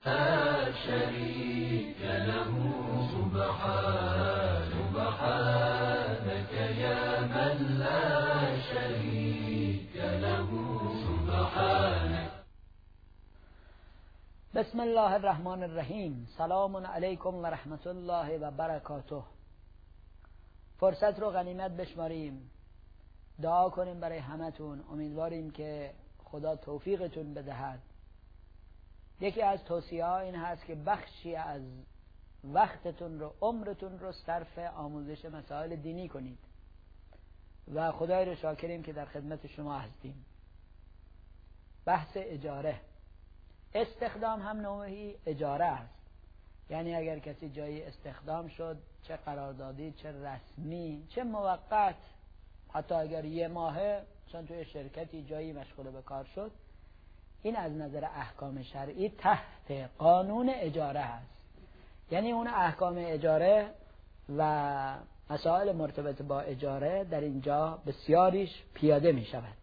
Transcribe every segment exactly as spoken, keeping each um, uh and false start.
لا شريك له سبحان سبحانك يا من لا شريك له سبحانك. بسم الله الرحمن الرحیم. سلام علیکم و رحمت الله و برکاته. فرصت رو غنیمت بشماریم، دعا کنیم برای همتون. امیدواریم که خدا توفیقتون بدهد. یکی از توصیه ها این هست که بخشی از وقتتون رو، عمرتون رو صرف آموزش مسائل دینی کنید و خدای رو شاکریم که در خدمت شما هستیم. بحث اجاره، استخدام هم نوعی اجاره است. یعنی اگر کسی جایی استخدام شد، چه قراردادی، چه رسمی، چه موقت، حتی اگر یه ماهه چون توی شرکتی جایی مشغول به کار شد، این از نظر احکام شرعی تحت قانون اجاره است. یعنی اون احکام اجاره و مسائل مرتبط با اجاره در اینجا بسیاریش پیاده می شود.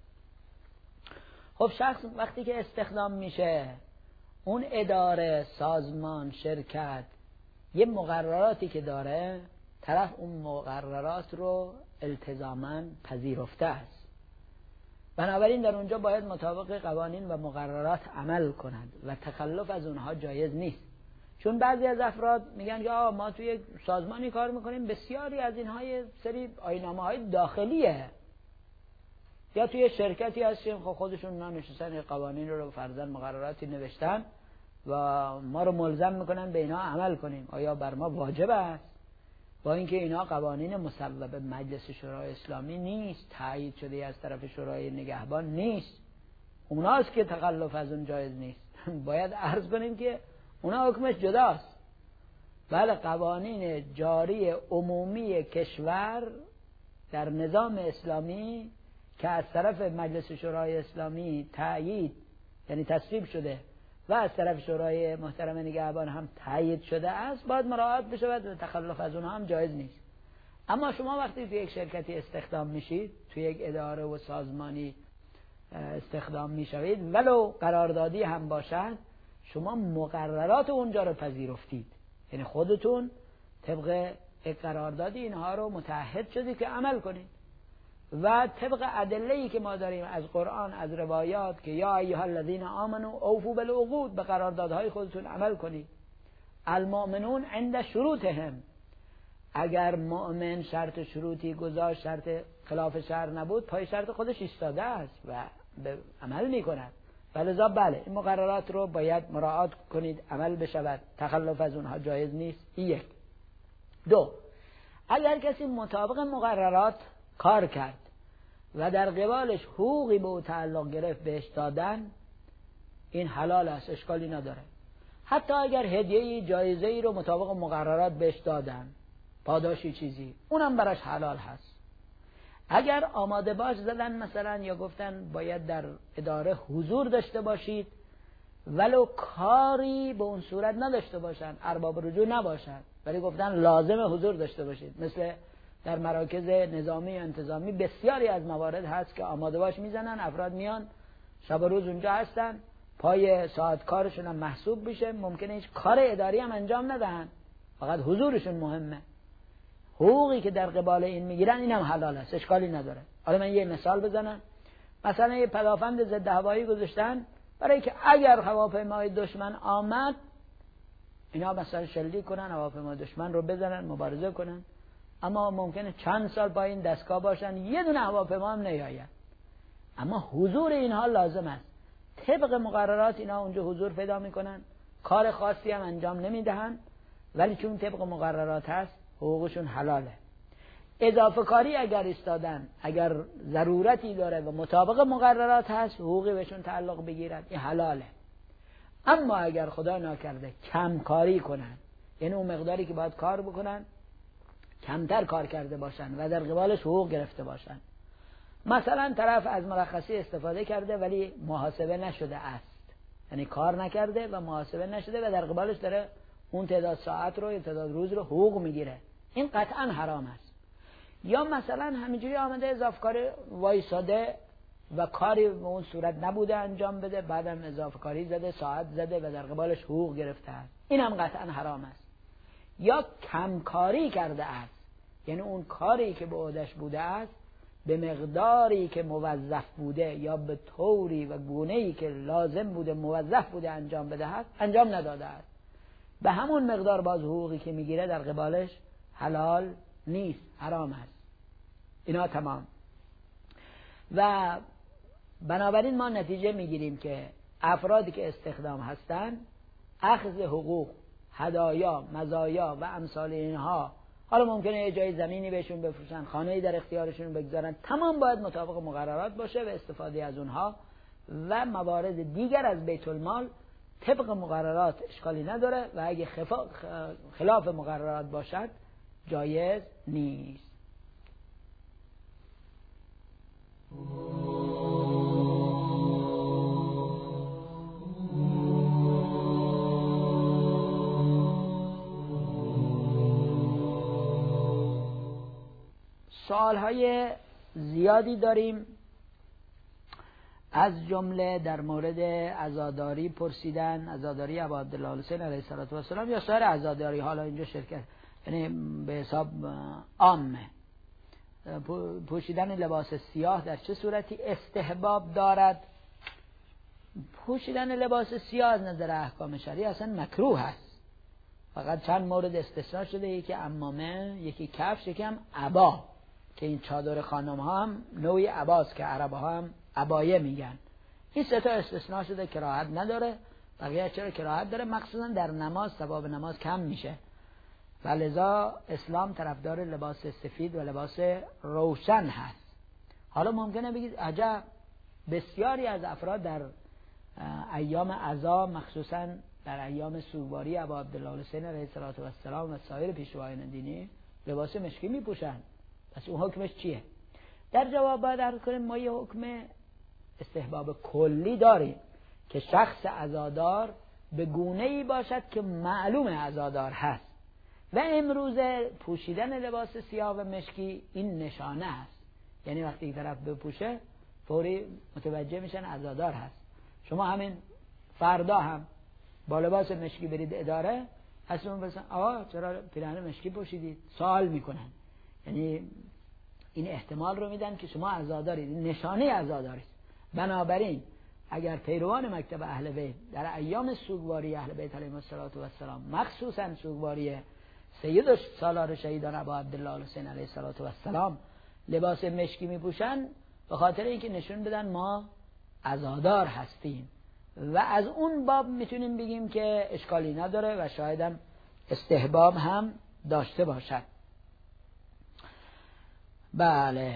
خب شخص وقتی که استخدام میشه، اون اداره، سازمان، شرکت یه مقرراتی که داره، طرف اون مقررات رو التزاماً پذیرفته است. بنابراین در اونجا باید مطابق قوانین و مقررات عمل کند و تخلف از اونها جایز نیست. چون بعضی از افراد میگن که آه ما توی سازمانی کار میکنیم، بسیاری از اینها یه سری آیین‌نامه های داخلیه، یا توی شرکتی هستیم خب خودشون ننشستن قوانین رو فرضاً مقرراتی نوشتن و ما رو ملزم میکنن به اینا عمل کنیم. آیا بر ما واجب است؟ با اینکه اینا قوانین مصوب مجلس شورای اسلامی نیست، تایید شده از طرف شورای نگهبان نیست، اوناست که تخلف از اون جایز نیست. باید عرض کنیم که اونا حکمش جداست. بله، قوانین جاری عمومی کشور در نظام اسلامی که از طرف مجلس شورای اسلامی تایید، یعنی تصویب شده و از طرف شورای محترم نگهبان هم تایید شده است، باید مراعات بشود و تخلف از اونها هم جایز نیست. اما شما وقتی توی یک شرکتی استخدام میشید، توی یک اداره و سازمانی استخدام میشوید، ولو قراردادی هم باشد، شما مقررات اونجا رو پذیرفتید. یعنی خودتون طبق قراردادی اینها رو متعهد شدید که عمل کنید و طبق ادله‌ای که ما داریم از قرآن، از روایات، که یا ایها الذین آمنوا اوفوا بالعقود، به قراردادهای خودتون عمل کنید. المؤمنون عند شروطهم، اگر مؤمن شرط شروطی گذاشت، شرط خلاف شرع نبود، پای شرط خودش ایستاده است و به عمل می‌کند. ولذا بله، این مقررات رو باید مراعات کنید، عمل بشود، تخلف از اونها جایز نیست. یک. دو، اگر کسی مطابق مقررات کار کرد و در قبالش حقوقی به او تعلق گرفت بهش دادن، این حلال است، اشکالی نداره. حتی اگر هدیه‌ای، جایزه‌ای رو مطابق مقررات بهش دادن، پاداشی چیزی، اونم براش حلال هست. اگر آماده باش زدن مثلا، یا گفتن باید در اداره حضور داشته باشید ولو کاری به اون صورت نداشته باشن، ارباب رجوع نباشن، ولی گفتن لازم حضور داشته باشید، مثل در مراکز نظامی و انتظامی بسیاری از موارد هست که آماده باش میزنن، افراد میان شب و روز اونجا هستن، پای ساعت کارشون هم محسوب بشه، ممکنه هیچ کار اداری هم انجام ندهن، فقط حضورشون مهمه. حقوقی که در قبال این میگیرن اینم حلال است، اشکالی نداره. حالا من یه مثال بزنم. مثلا یه پدافند ضد هوایی گذاشتن برای که اگر هواپیمای دشمن آمد، اینا مثلا شلیک کنن، هواپیمای دشمن رو بزنن، مبارزه کنن. اما ممکنه چند سال با این دستگاه باشن، یه دونه هواپیما هم نیاید، اما حضور اینها لازم است. طبق مقررات اینا اونجا حضور پیدا میکنن، کار خاصی هم انجام نمیدهن، ولی چون طبق مقررات هست حقوقشون حلاله. اضافه کاری اگر ایستادن، اگر ضرورتی داره و مطابق مقررات هست، حقوقی بهشون تعلق بگیرد، این حلاله. اما اگر خدا ناکرده کم کاری کنن، یعنی اون مقداری که باید کار بکنن کمتر کار کرده باشن و در قبالش حقوق گرفته باشن، مثلا طرف از مرخصی استفاده کرده ولی محاسبه نشده است، یعنی کار نکرده و محاسبه نشده و در قبالش داره اون تعداد ساعت رو یا تعداد روز رو حقوق میگیره، این قطعا حرام است. یا مثلا همینجوری آمده اضافه کار وایساده و کاری به اون صورت نبوده انجام بده، بعدم اضافه کاری زده، ساعت زده و در قبالش حقوق گرفته است، این هم قطعا حرام است. یا کمکاری کرده است، یعنی اون کاری که به عهده‌اش بوده است به مقداری که موظف بوده یا به طوری و گونه‌ای که لازم بوده موظف بوده انجام بدهد انجام نداده است، به همون مقدار باز حقوقی که میگیره در قبالش حلال نیست، حرام است. اینا تمام. و بنابراین ما نتیجه میگیریم که افرادی که استخدام هستند اخذ حقوق، هدایا، مزایا و امثال اینها، حالا ممکنه یه جای زمینی بهشون بفروشن، خانه‌ای در اختیارشون بگذارن، تمام باید مطابق مقررات باشه و استفاده از اونها و موارد دیگر از بیت المال طبق مقررات اشکالی نداره و اگه خلاف مقررات باشد جایز نیست. سوالهای زیادی داریم، از جمله در مورد عزاداری پرسیدن، عزاداری ابا عبدالله الحسین علیه السلام یا سایر عزاداری. حالا اینجا شرکت یعنی به حساب عامه. پوشیدن لباس سیاه در چه صورتی استحباب دارد؟ پوشیدن لباس سیاه از نظر احکام شرعی اصلا مکروه است، فقط چند مورد استثناء شده، یکی عمامه، یکی کفش، یکی هم عبا، که این چادر خانم ها هم نوعی عباست که عرب ها هم عبایه میگن. این سه تا استثناء شده، کراهت نداره. بقیه چرا کراهت داره؟ مخصوصا در نماز ثواب نماز کم میشه و لذا اسلام طرفدار لباس سفید و لباس روشن هست. حالا ممکنه بگید عجب، بسیاری از افراد در ایام عزا، مخصوصا در ایام سوگواری ابا عبدالله الحسین علیه السلام و سایر پیشوایان دینی لباس مشکی میپوشن، پس اون حکمش چیه؟ در جواب باید عرض کنیم ما یه حکم استحباب کلی داریم که شخص عزادار به گونه‌ای باشد که معلوم عزادار هست و امروز پوشیدن لباس سیاه و مشکی این نشانه است، یعنی وقتی طرف بپوشه فوری متوجه میشن عزادار هست. شما همین فردا هم با لباس مشکی برید اداره، اصلا بسن آقا چرا پیراهن مشکی پوشیدید؟ سوال میکنن، یعنی این احتمال رو میدن که شما عزادارید، این نشانه عزادارید. بنابراین اگر پیروان مکتب اهل بیت در ایام سوگواری اهل بیت علیهم السلام، مخصوصا سوگواری سید سالار شهیدان ابا عبدالله الحسین علیه السلام لباس مشکی میپوشن، به خاطر اینکه نشون بدن ما عزادار هستیم و از اون باب میتونیم بگیم که اشکالی نداره و شاید هم استحباب هم داشته باشد. بله،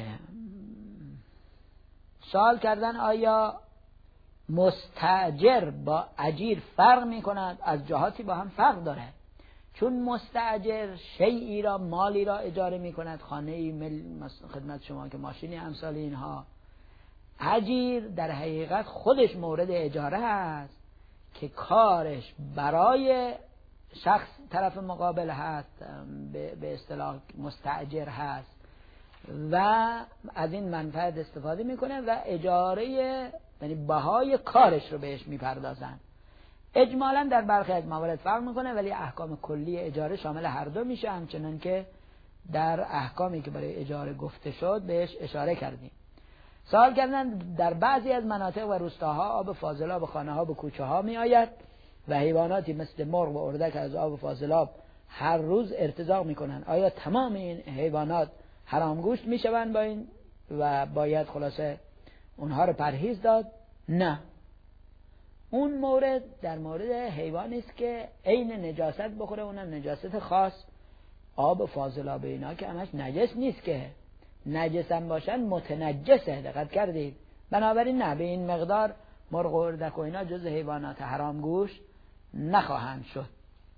سوال کردن آیا مستاجر با اجیر فرق می کند؟ از جهاتی با هم فرق داره، چون مستاجر شیئی را، مالی را اجاره می کند، خانه‌ای مل خدمت شما که ماشینی امثال اینها. اجیر در حقیقت خودش مورد اجاره است که کارش برای شخص طرف مقابل هست، به اصطلاح مستاجر هست و از این منفعت استفاده میکنه و اجاره یعنی بهای کارش رو بهش میپردازن. اجمالا در برخی از موارد فرق میکنه ولی احکام کلی اجاره شامل هر دو میشه، همچنان که در احکامی که برای اجاره گفته شد بهش اشاره کردیم. سوال کردن در بعضی از مناطق و روستاها آب فاضلاب به خانه ها به کوچه ها می آید و حیواناتی مثل مرغ و اردک از آب فاضلاب هر روز ارتزاق میکنن، آیا تمام این حیوانات حرام گوشت میشوند با این و باید خلاصه اونها رو پرهیز داد؟ نه، اون مورد در مورد حیوانی است که عین نجاست بخوره، اونم نجاست خاص. آب فاضلاب اینا که همش نجس نیست، که نجسن باشن متنجسه، دقت کردید؟ بنابراین نه، به این مقدار مرغ و اردک و اینا جز حیوانات حرام گوشت نخواهند شد.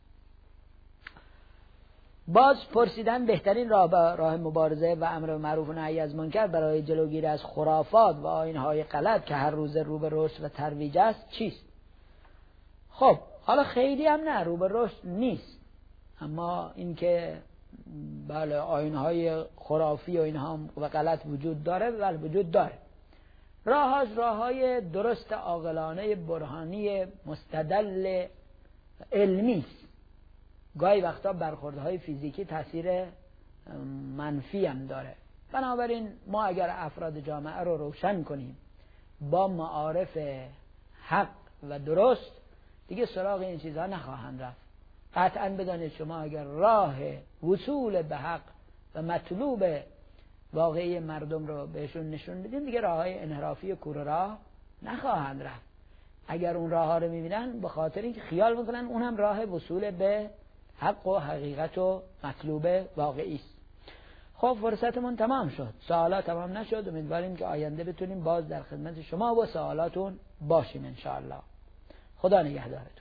باز پرسیدن بهترین راه راه مبارزه و امر به معروف و نهی از منکر برای جلوگیری از خرافات و آیین‌های غلط که هر روز رو به رشد و ترویج است چیست؟ خب حالا خیلی هم نه رو به رشد نیست، اما اینکه بله آیین‌های خرافی و اینها و غلط وجود داره، بله وجود داره. راه راه های درست عاقلانه برهانی مستدل علمی است. گاهی وقتا برخوردهای فیزیکی تاثیر منفی هم داره. بنابراین ما اگر افراد جامعه رو روشن کنیم با معارف حق و درست، دیگه سراغ این چیزها نخواهند رفت. قطعا بدانید شما اگر راه وصول به حق و مطلوب واقعی مردم رو بهشون نشون بدین، دیگه راه های انحرافی کوره راه نخواهند رفت. اگر اون راه ها رو میبینن به خاطر اینکه خیال میکنن اون هم راه وصول به حق و حقیقت و مطلوب واقعی است. خب فرصتمون تمام شد، سوالات تمام نشد. امیدواریم که آینده بتونیم باز در خدمت شما و سوالاتون باشیم ان شاء الله. خدا نگهدارتون.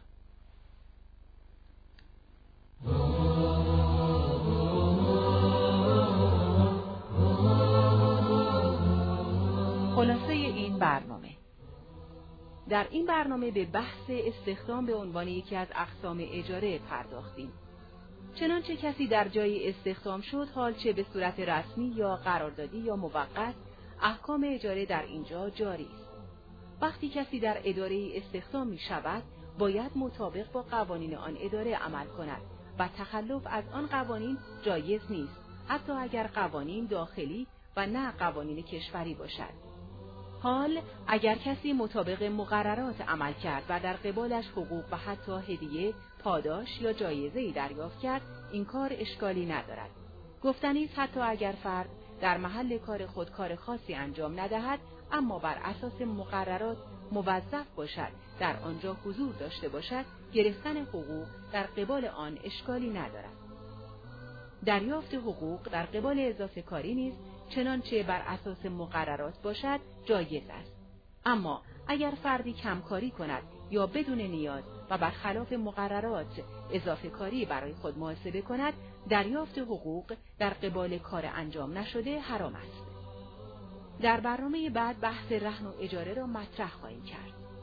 خلاصه این برنامه: در این برنامه به بحث استخدام به عنوان یکی از اقسام اجاره پرداختیم. چنانچه کسی در جای استخدام شد، حال چه به صورت رسمی یا قراردادی یا موقت، احکام اجاره در اینجا جاری است. وقتی کسی در اداره استخدام می شود، باید مطابق با قوانین آن اداره عمل کند و تخلف از آن قوانین جایز نیست، حتی اگر قوانین داخلی و نه قوانین کشوری باشد. حال اگر کسی مطابق مقررات عمل کرد و در قبالش حقوق و حتی هدیه، پاداش یا جایزه‌ای دریافت کرد، این کار اشکالی ندارد. گفتنی است حتی اگر فرد در محل کار خود کار خاصی انجام ندهد، اما بر اساس مقررات موظف باشد در آنجا حضور داشته باشد، گرفتن حقوق در قبال آن اشکالی ندارد. دریافت حقوق در قبال اضافه کاری نیز چنانچه بر اساس مقررات باشد جایز است. اما اگر فردی کمکاری کند یا بدون نیاز و برخلاف مقررات اضافه کاری برای خود محاسبه کند، دریافت حقوق در قبال کار انجام نشده حرام است. در برنامه بعد بحث رهن و اجاره را مطرح خواهیم کرد.